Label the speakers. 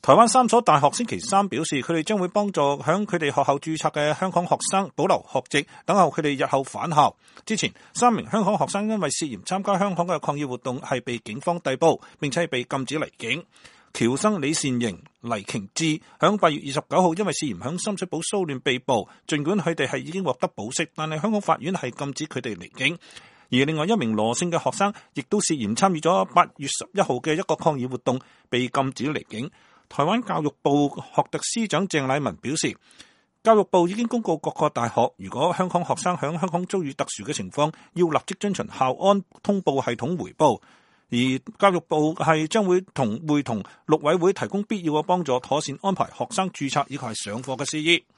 Speaker 1: 台灣3所大學星期三表示，佢哋將會幫助響佢哋學校註冊嘅香港學生保留學籍，等候佢哋日後返校。之前3名香港學生因為涉嫌參加香港嘅抗議活動，係被警方逮捕，並且係被禁止離境。僑生李善瑩、黎瓊智響8月29號因為涉嫌響深水埗騷亂被捕，儘管佢哋係已經獲得保釋，但係香港法院係禁止佢哋離境。而另外1名羅姓嘅學生亦都涉嫌參與咗8月11號嘅一個抗議活動，被禁止離境。台灣教育部學特司長鄭麗文表示，教育部已經公告各個大學，如果香港學生響香港遭遇特殊嘅情況，要立即遵循校安通報系統回報。而教育部係將會同陸委會提供必要嘅幫助，妥善安排學生註冊以及係上課嘅事宜。